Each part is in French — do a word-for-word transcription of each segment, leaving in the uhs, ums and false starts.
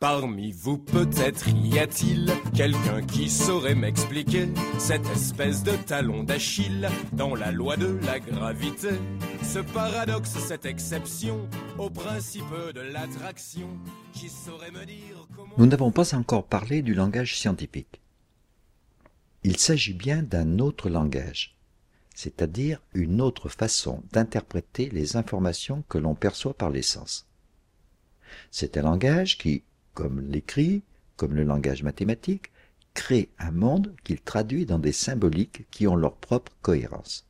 Parmi vous peut-être y a-t-il quelqu'un qui saurait m'expliquer cette espèce de talon d'Achille dans la loi de la gravité. Ce paradoxe, cette exception au principe de l'attraction, qui saurait me dire comment... Nous n'avons pas encore parlé du langage scientifique. Il s'agit bien d'un autre langage, c'est-à-dire une autre façon d'interpréter les informations que l'on perçoit par les sens. C'est un langage qui, comme l'écrit, comme le langage mathématique, crée un monde qu'il traduit dans des symboliques qui ont leur propre cohérence.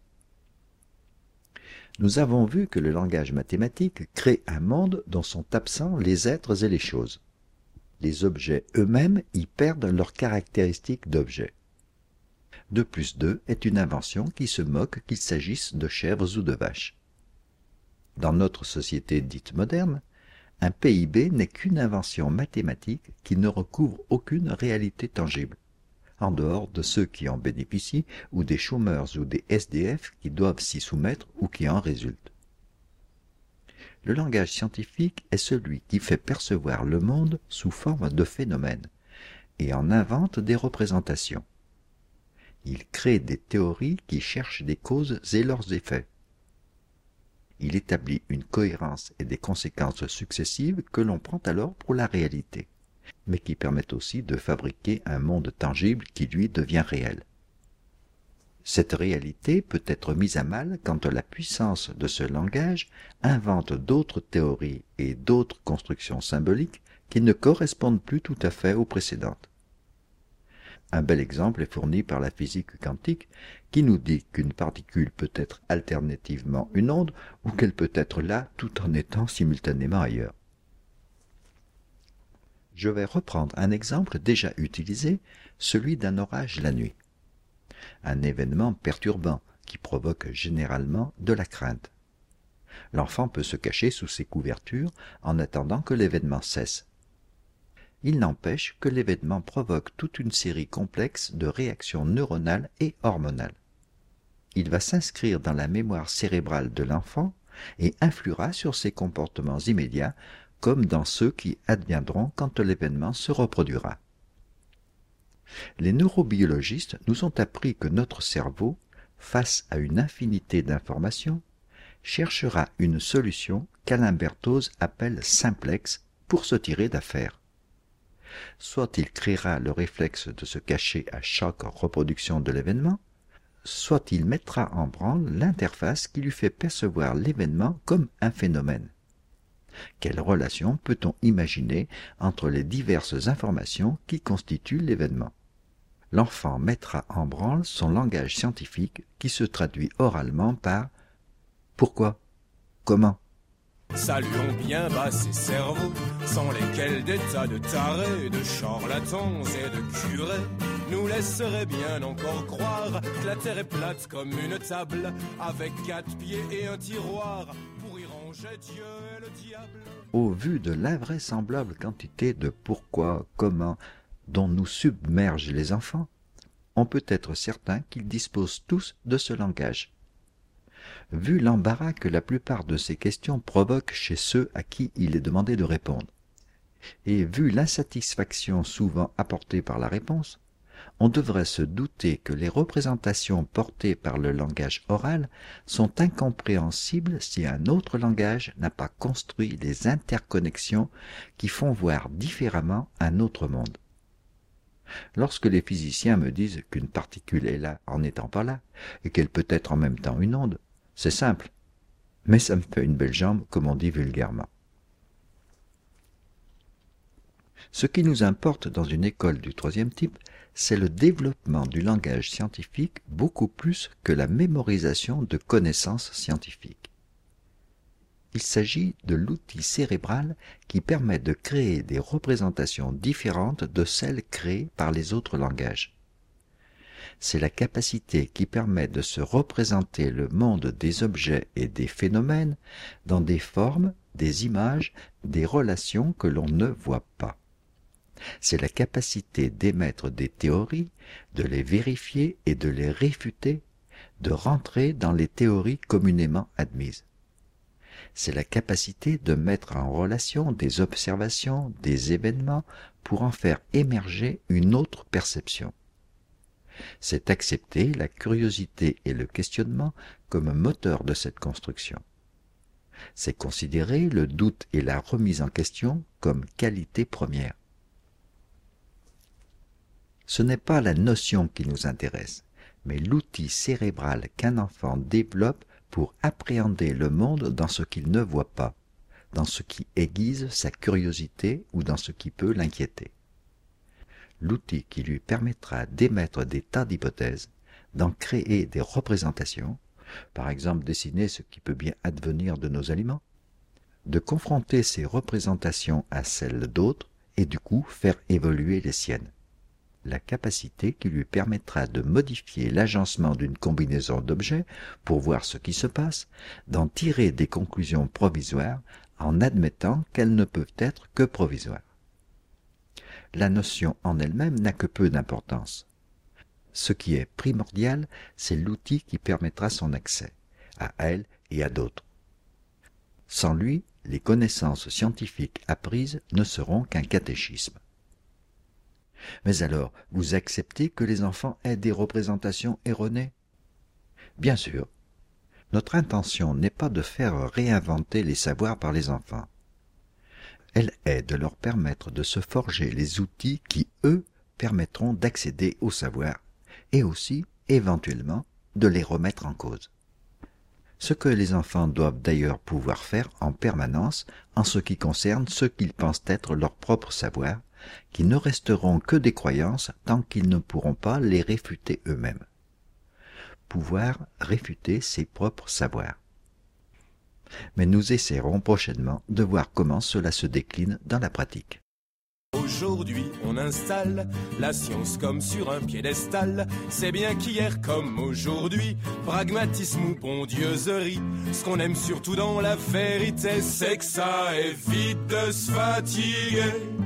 Nous avons vu que le langage mathématique crée un monde dont sont absents les êtres et les choses. Les objets eux-mêmes y perdent leurs caractéristiques d'objets. deux plus deux est une invention qui se moque qu'il s'agisse de chèvres ou de vaches. Dans notre société dite moderne, un P I B n'est qu'une invention mathématique qui ne recouvre aucune réalité tangible, en dehors de ceux qui en bénéficient ou des chômeurs ou des S D F qui doivent s'y soumettre ou qui en résultent. Le langage scientifique est celui qui fait percevoir le monde sous forme de phénomènes et en invente des représentations. Il crée des théories qui cherchent des causes et leurs effets. Il établit une cohérence et des conséquences successives que l'on prend alors pour la réalité, mais qui permettent aussi de fabriquer un monde tangible qui lui devient réel. Cette réalité peut être mise à mal quand la puissance de ce langage invente d'autres théories et d'autres constructions symboliques qui ne correspondent plus tout à fait aux précédentes. Un bel exemple est fourni par la physique quantique qui nous dit qu'une particule peut être alternativement une onde ou qu'elle peut être là tout en étant simultanément ailleurs. Je vais reprendre un exemple déjà utilisé, celui d'un orage la nuit. Un événement perturbant qui provoque généralement de la crainte. L'enfant peut se cacher sous ses couvertures en attendant que l'événement cesse. Il n'empêche que l'événement provoque toute une série complexe de réactions neuronales et hormonales. Il va s'inscrire dans la mémoire cérébrale de l'enfant et influera sur ses comportements immédiats, comme dans ceux qui adviendront quand l'événement se reproduira. Les neurobiologistes nous ont appris que notre cerveau, face à une infinité d'informations, cherchera une solution qu'Alain Berthoz appelle simplex pour se tirer d'affaire. Soit il créera le réflexe de se cacher à chaque reproduction de l'événement, soit il mettra en branle l'interface qui lui fait percevoir l'événement comme un phénomène. Quelle relation peut-on imaginer entre les diverses informations qui constituent l'événement? L'enfant mettra en branle son langage scientifique qui se traduit oralement par « Pourquoi ? Comment ?» Saluons bien bas ces cerveaux, sans lesquels des tas de tarés, de charlatans et de curés nous laisseraient bien encore croire que la terre est plate comme une table, avec quatre pieds et un tiroir, pour y ranger Dieu et le diable. Au vu de l'invraisemblable quantité de pourquoi, comment, dont nous submergent les enfants, on peut être certain qu'ils disposent tous de ce langage. Vu l'embarras que la plupart de ces questions provoquent chez ceux à qui il est demandé de répondre, et vu l'insatisfaction souvent apportée par la réponse, on devrait se douter que les représentations portées par le langage oral sont incompréhensibles si un autre langage n'a pas construit les interconnexions qui font voir différemment un autre monde. Lorsque les physiciens me disent qu'une particule est là en n'étant pas là, et qu'elle peut être en même temps une onde, c'est simple, mais ça me fait une belle jambe, comme on dit vulgairement. Ce qui nous importe dans une école du troisième type, c'est le développement du langage scientifique beaucoup plus que la mémorisation de connaissances scientifiques. Il s'agit de l'outil cérébral qui permet de créer des représentations différentes de celles créées par les autres langages. C'est la capacité qui permet de se représenter le monde des objets et des phénomènes dans des formes, des images, des relations que l'on ne voit pas. C'est la capacité d'émettre des théories, de les vérifier et de les réfuter, de rentrer dans les théories communément admises. c'est la capacité de mettre en relation des observations, des événements, pour en faire émerger une autre perception. C'est accepter la curiosité et le questionnement comme moteur de cette construction. C'est considérer le doute et la remise en question comme qualité première. Ce n'est pas la notion qui nous intéresse, mais l'outil cérébral qu'un enfant développe pour appréhender le monde dans ce qu'il ne voit pas, dans ce qui aiguise sa curiosité ou dans ce qui peut l'inquiéter. L'outil qui lui permettra d'émettre des tas d'hypothèses, d'en créer des représentations, par exemple dessiner ce qui peut bien advenir de nos aliments, de confronter ces représentations à celles d'autres et du coup faire évoluer les siennes. La capacité qui lui permettra de modifier l'agencement d'une combinaison d'objets pour voir ce qui se passe, d'en tirer des conclusions provisoires en admettant qu'elles ne peuvent être que provisoires. La notion en elle-même n'a que peu d'importance. Ce qui est primordial, c'est l'outil qui permettra son accès, à elle et à d'autres. Sans lui, les connaissances scientifiques apprises ne seront qu'un catéchisme. Mais alors, vous acceptez que les enfants aient des représentations erronées? Bien sûr. Notre intention n'est pas de faire réinventer les savoirs par les enfants. Elle est de leur permettre de se forger les outils qui, eux, permettront d'accéder au savoir et aussi, éventuellement, de les remettre en cause. Ce que les enfants doivent d'ailleurs pouvoir faire en permanence en ce qui concerne ce qu'ils pensent être leur propre savoir, qui ne resteront que des croyances tant qu'ils ne pourront pas les réfuter eux-mêmes. Pouvoir réfuter ses propres savoirs. Mais nous essaierons prochainement de voir comment cela se décline dans la pratique. Aujourd'hui, on installe la science comme sur un piédestal. C'est bien qu'hier comme aujourd'hui, pragmatisme ou bondieuserie, ce qu'on aime surtout dans la vérité, c'est que ça évite de se fatiguer.